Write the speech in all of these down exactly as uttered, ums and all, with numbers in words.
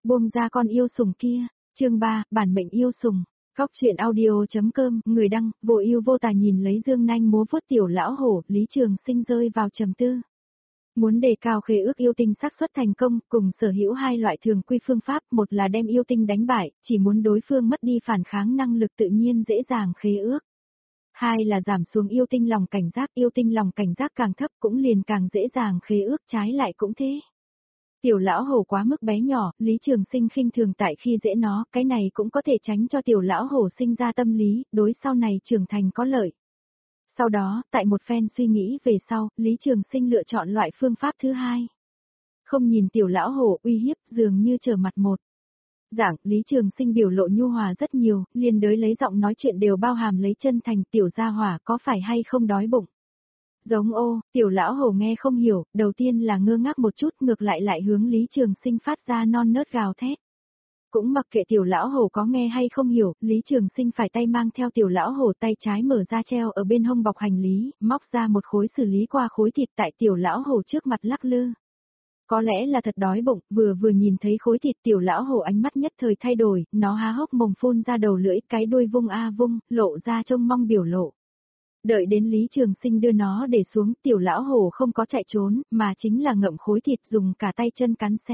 Buông ra con yêu sủng kia, chương ba, bản mệnh yêu sủng. Góc truyện audio.com, người đăng, vô ưu vô tà nhìn lấy dương nanh múa vuốt tiểu lão hổ, Lý Trường Sinh rơi vào trầm tư. Muốn đề cao khế ước yêu tinh xác suất thành công, cùng sở hữu hai loại thường quy phương pháp, một là đem yêu tinh đánh bại, chỉ muốn đối phương mất đi phản kháng năng lực tự nhiên dễ dàng khế ước. Hai là giảm xuống yêu tinh lòng cảnh giác, yêu tinh lòng cảnh giác càng thấp cũng liền càng dễ dàng khế ước, trái lại cũng thế. Tiểu lão hổ quá mức bé nhỏ, Lý Trường Sinh khinh thường tại khi dễ nó, cái này cũng có thể tránh cho tiểu lão hổ sinh ra tâm lý, đối sau này trưởng thành có lợi. Sau đó, tại một phen suy nghĩ về sau, Lý Trường Sinh lựa chọn loại phương pháp thứ hai. Không nhìn tiểu lão hổ uy hiếp dường như trở mặt một. Dạng, Lý Trường Sinh biểu lộ nhu hòa rất nhiều, liền đới lấy giọng nói chuyện đều bao hàm lấy chân thành, tiểu gia hỏa có phải hay không đói bụng. Giống ô, tiểu lão hổ nghe không hiểu, đầu tiên là ngơ ngác một chút, ngược lại lại hướng Lý Trường Sinh phát ra non nớt gào thét. Cũng mặc kệ tiểu lão hổ có nghe hay không hiểu, Lý Trường Sinh phải tay mang theo tiểu lão hổ, tay trái mở ra treo ở bên hông bọc hành lý, móc ra một khối xử lý qua khối thịt tại tiểu lão hổ trước mặt lắc lư. Có lẽ là thật đói bụng, vừa vừa nhìn thấy khối thịt, tiểu lão hổ ánh mắt nhất thời thay đổi, nó há hốc mồm phun ra đầu lưỡi, cái đuôi vung a vung, lộ ra trông mong biểu lộ. Đợi đến Lý Trường Sinh đưa nó để xuống, tiểu lão hổ không có chạy trốn, mà chính là ngậm khối thịt dùng cả tay chân cắn xé.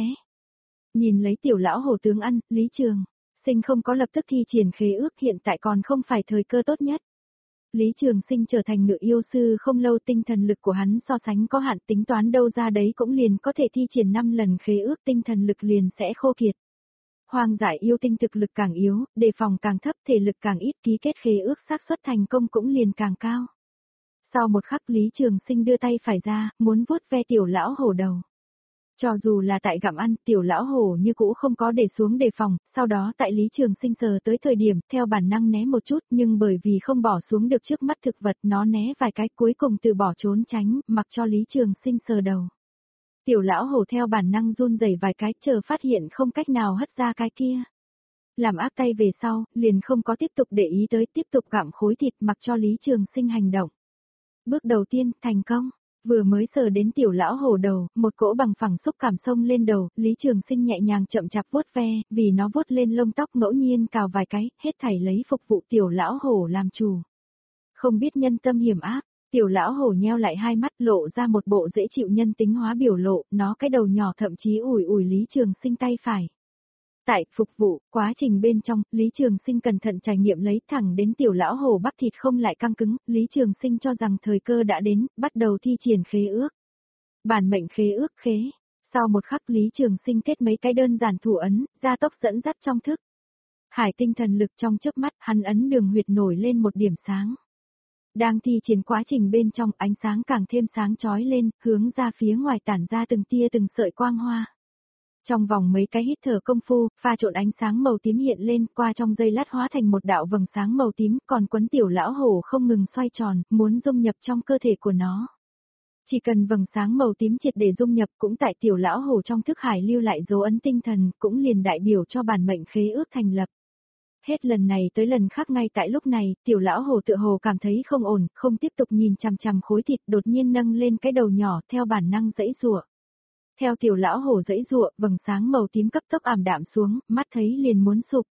Nhìn lấy tiểu lão hổ tướng ăn, Lý Trường Sinh không có lập tức thi triển khế ước, hiện tại còn không phải thời cơ tốt nhất. Lý Trường Sinh trở thành ngự yêu sư không lâu, tinh thần lực của hắn so sánh có hạn, tính toán đâu ra đấy cũng liền có thể thi triển năm lần khế ước, tinh thần lực liền sẽ khô kiệt. Hoang dại yêu tinh thực lực càng yếu, đề phòng càng thấp, thể lực càng ít, ký kết khế ước xác suất thành công cũng liền càng cao. Sau một khắc Lý Trường Sinh đưa tay phải ra, muốn vuốt ve tiểu lão hổ đầu. Cho dù là tại gặm ăn, tiểu lão hổ như cũ không có để xuống đề phòng, sau đó tại Lý Trường Sinh sờ tới thời điểm, theo bản năng né một chút, nhưng bởi vì không bỏ xuống được trước mắt thực vật, nó né vài cái, cuối cùng từ bỏ trốn tránh, mặc cho Lý Trường Sinh sờ đầu. Tiểu lão hổ theo bản năng run rẩy vài cái, chờ phát hiện không cách nào hất ra cái kia. Làm ác tay về sau, liền không có tiếp tục để ý tới, tiếp tục gặm khối thịt, mặc cho Lý Trường Sinh hành động. Bước đầu tiên, thành công. Vừa mới sờ đến tiểu lão hổ đầu, một cỗ bằng phẳng xúc cảm xông lên đầu, Lý Trường Sinh nhẹ nhàng chậm chạp vuốt ve, vì nó vuốt lên lông tóc ngẫu nhiên cào vài cái, hết thảy lấy phục vụ tiểu lão hổ làm chủ. Không biết nhân tâm hiểm ác, tiểu lão hổ nheo lại hai mắt, lộ ra một bộ dễ chịu nhân tính hóa biểu lộ, nó cái đầu nhỏ thậm chí ủi ủi Lý Trường Sinh tay phải. Tại phục vụ, quá trình bên trong, Lý Trường Sinh cẩn thận trải nghiệm lấy, thẳng đến tiểu lão hổ bắp thịt không lại căng cứng, Lý Trường Sinh cho rằng thời cơ đã đến, bắt đầu thi triển khế ước. Bản mệnh khế ước khế. Sau một khắc Lý Trường Sinh kết mấy cái đơn giản thủ ấn, gia tốc dẫn dắt trong thức. Hải tinh thần lực trong chớp mắt, hắn ấn đường huyệt nổi lên một điểm sáng. Đang thi triển quá trình bên trong, ánh sáng càng thêm sáng chói lên, hướng ra phía ngoài tản ra từng tia từng sợi quang hoa. Trong vòng mấy cái hít thở công phu, pha trộn ánh sáng màu tím hiện lên, qua trong giây lát hóa thành một đạo vầng sáng màu tím, còn quấn tiểu lão hổ không ngừng xoay tròn, muốn dung nhập trong cơ thể của nó. Chỉ cần vầng sáng màu tím triệt để dung nhập, cũng tại tiểu lão hổ trong thức hải lưu lại dấu ấn tinh thần, cũng liền đại biểu cho bản mệnh khế ước thành lập. Hết lần này tới lần khác, ngay tại lúc này, tiểu lão hổ tựa hồ cảm thấy không ổn, không tiếp tục nhìn chằm chằm khối thịt, đột nhiên nâng lên cái đầu nhỏ, theo bản năng giãy giụa. Theo tiểu lão hổ giãy giụa, vầng sáng màu tím cấp tốc ảm đạm xuống, mắt thấy liền muốn sụp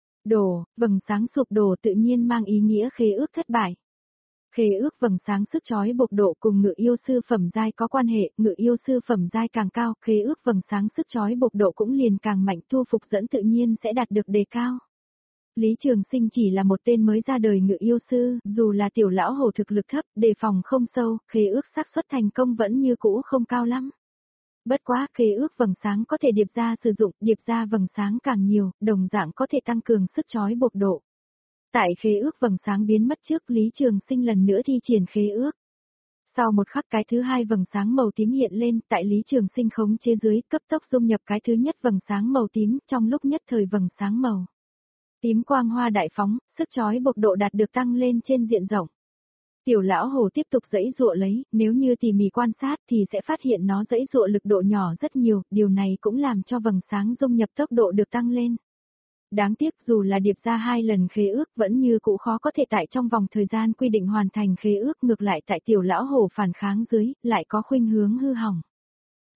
đổ, vầng sáng sụp đổ tự nhiên mang ý nghĩa khế ước thất bại. Khế ước vầng sáng sức chói buộc độ cùng ngự yêu sư phẩm giai có quan hệ, ngự yêu sư phẩm giai càng cao, khế ước vầng sáng sức chói buộc độ cũng liền càng mạnh, thu phục dẫn tự nhiên sẽ đạt được đề cao. Lý Trường Sinh chỉ là một tên mới ra đời ngự yêu sư, dù là tiểu lão hổ thực lực thấp, đề phòng không sâu, khế ước xác suất thành công vẫn như cũ không cao lắm. Bất quá, khế ước vầng sáng có thể điệp ra sử dụng, điệp ra vầng sáng càng nhiều, đồng dạng có thể tăng cường sức chói buộc độ. Tại khế ước vầng sáng biến mất trước, Lý Trường Sinh lần nữa thi triển khế ước. Sau một khắc cái thứ hai vầng sáng màu tím hiện lên, tại Lý Trường Sinh khống chế dưới, cấp tốc dung nhập cái thứ nhất vầng sáng màu tím, trong lúc nhất thời vầng sáng màu tím quang hoa đại phóng, sức chói buộc độ đạt được tăng lên trên diện rộng. Tiểu lão hổ tiếp tục giãy giụa lấy, nếu như tỉ mỉ quan sát thì sẽ phát hiện nó giãy giụa lực độ nhỏ rất nhiều, điều này cũng làm cho vầng sáng dung nhập tốc độ được tăng lên. Đáng tiếc dù là điệp ra hai lần khế ước vẫn như cũ khó có thể tại trong vòng thời gian quy định hoàn thành khế ước, ngược lại tại tiểu lão hổ phản kháng dưới, lại có khuynh hướng hư hỏng.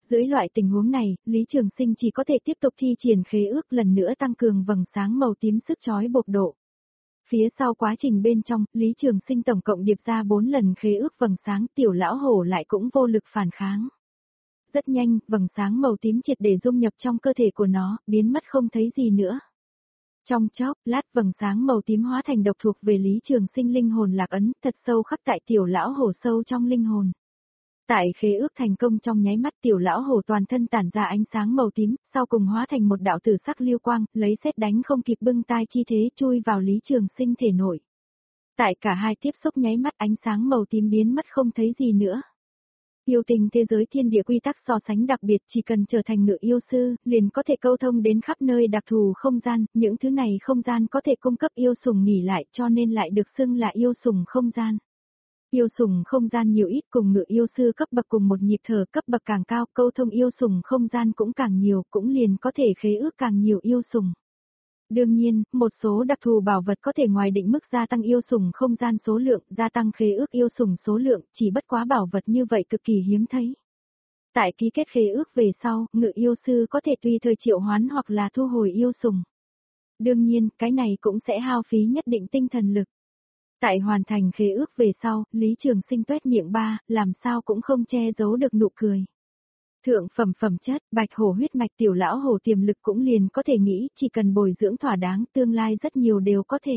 Dưới loại tình huống này, Lý Trường Sinh chỉ có thể tiếp tục thi triển khế ước lần nữa tăng cường vầng sáng màu tím sức chói bộc độ. Phía sau quá trình bên trong, Lý Trường Sinh tổng cộng điệp ra bốn lần khế ước vầng sáng, tiểu lão hổ lại cũng vô lực phản kháng. Rất nhanh, vầng sáng màu tím triệt để dung nhập trong cơ thể của nó, biến mất không thấy gì nữa. Trong chốc lát vầng sáng màu tím hóa thành độc thuộc về Lý Trường Sinh linh hồn lạc ấn, thật sâu khắc tại tiểu lão hổ sâu trong linh hồn. Tại khế ước thành công trong nháy mắt tiểu lão hổ toàn thân tản ra ánh sáng màu tím, sau cùng hóa thành một đạo tử sắc lưu quang, lấy sét đánh không kịp bưng tai chi thế chui vào Lý Trường Sinh thể nội. Tại cả hai tiếp xúc nháy mắt ánh sáng màu tím biến mất không thấy gì nữa. Yêu tình thế giới thiên địa quy tắc so sánh đặc biệt, chỉ cần trở thành ngự yêu sư, liền có thể câu thông đến khắp nơi đặc thù không gian, những thứ này không gian có thể cung cấp yêu sủng nghỉ lại cho nên lại được xưng là yêu sủng không gian. Yêu sủng không gian nhiều ít cùng ngự yêu sư cấp bậc cùng một nhịp thở cấp bậc càng cao, câu thông yêu sủng không gian cũng càng nhiều, cũng liền có thể khế ước càng nhiều yêu sủng. Đương nhiên, một số đặc thù bảo vật có thể ngoài định mức gia tăng yêu sủng không gian số lượng, gia tăng khế ước yêu sủng số lượng, chỉ bất quá bảo vật như vậy cực kỳ hiếm thấy. Tại ký kết khế ước về sau, ngự yêu sư có thể tùy thời triệu hoán hoặc là thu hồi yêu sủng. Đương nhiên, cái này cũng sẽ hao phí nhất định tinh thần lực. Tại hoàn thành khế ước về sau, Lý Trường Sinh tuét miệng ba, làm sao cũng không che giấu được nụ cười. Thượng phẩm phẩm chất, bạch hổ huyết mạch tiểu lão hổ tiềm lực cũng liền có thể nghĩ, chỉ cần bồi dưỡng thỏa đáng, tương lai rất nhiều đều có thể.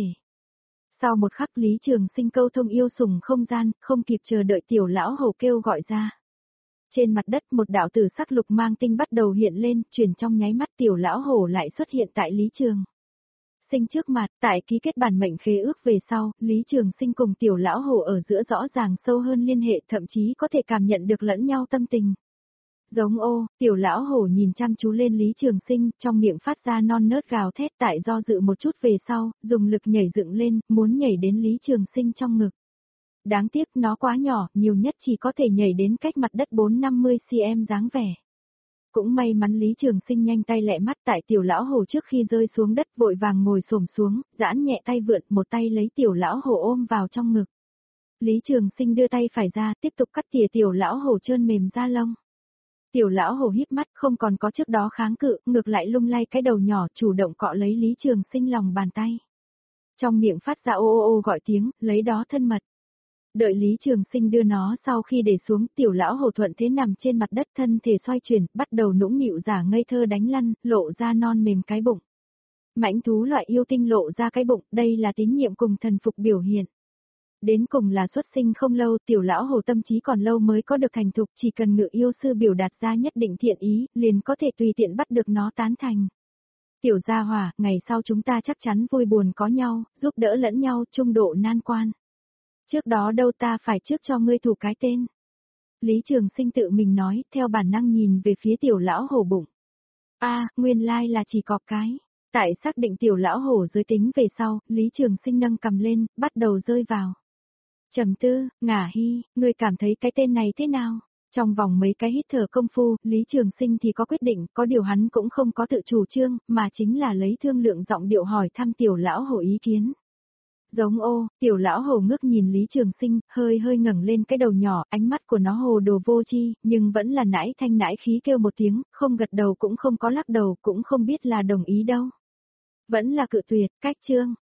Sau một khắc Lý Trường Sinh câu thông yêu sủng không gian, không kịp chờ đợi tiểu lão hổ kêu gọi ra. Trên mặt đất một đạo tử sắc lục mang tinh bắt đầu hiện lên, chuyển trong nháy mắt tiểu lão hổ lại xuất hiện tại Lý Trường Sinh trước mặt, tại ký kết bản mệnh khế ước về sau, Lý Trường Sinh cùng tiểu lão hổ ở giữa rõ ràng sâu hơn liên hệ, thậm chí có thể cảm nhận được lẫn nhau tâm tình. Giống ô, tiểu lão hổ nhìn chăm chú lên Lý Trường Sinh, trong miệng phát ra non nớt gào thét, tại do dự một chút về sau, dùng lực nhảy dựng lên, muốn nhảy đến Lý Trường Sinh trong ngực. Đáng tiếc nó quá nhỏ, nhiều nhất chỉ có thể nhảy đến cách mặt đất bốn năm mươi xăng-ti-mét dáng vẻ. Cũng may mắn Lý Trường Sinh nhanh tay lẹ mắt, tại tiểu lão hổ trước khi rơi xuống đất vội vàng ngồi xổm xuống, giãn nhẹ tay vượn, một tay lấy tiểu lão hổ ôm vào trong ngực. Lý Trường Sinh đưa tay phải ra, tiếp tục cắt tỉa tiểu lão hổ trơn mềm da lông. Tiểu lão hổ híp mắt, không còn có trước đó kháng cự, ngược lại lung lay cái đầu nhỏ, chủ động cọ lấy Lý Trường Sinh lòng bàn tay. Trong miệng phát ra ô ô ô gọi tiếng, lấy đó thân mật. Đợi Lý Trường Sinh đưa nó sau khi để xuống, tiểu lão hổ thuận thế nằm trên mặt đất, thân thể xoay chuyển, bắt đầu nũng nịu giả ngây thơ đánh lăn, lộ ra non mềm cái bụng. Mãnh thú loại yêu tinh lộ ra cái bụng, đây là tín nhiệm cùng thần phục biểu hiện. Đến cùng là xuất sinh không lâu, tiểu lão hổ tâm trí còn lâu mới có được thành thục, chỉ cần ngự yêu sư biểu đạt ra nhất định thiện ý, liền có thể tùy tiện bắt được nó tán thành. Tiểu gia hỏa, ngày sau chúng ta chắc chắn vui buồn có nhau, giúp đỡ lẫn nhau, trung độ nan quan. Trước đó đâu ta phải trước cho ngươi thủ cái tên. Lý Trường Sinh tự mình nói, theo bản năng nhìn về phía tiểu lão hổ bụng. A, à, nguyên lai là chỉ có cái. Tại xác định tiểu lão hổ giới tính về sau, Lý Trường Sinh nâng cầm lên, bắt đầu rơi vào. Trầm tư, ngả hy, ngươi cảm thấy cái tên này thế nào? Trong vòng mấy cái hít thở công phu, Lý Trường Sinh thì có quyết định, có điều hắn cũng không có tự chủ trương, mà chính là lấy thương lượng giọng điệu hỏi thăm tiểu lão hổ ý kiến. Giống ô, tiểu lão hổ ngước nhìn Lý Trường Sinh, hơi hơi ngẩng lên cái đầu nhỏ, ánh mắt của nó hồ đồ vô chi, nhưng vẫn là nãi thanh nãi khí kêu một tiếng, không gật đầu cũng không có lắc đầu, cũng không biết là đồng ý đâu. Vẫn là cự tuyệt, cách chương,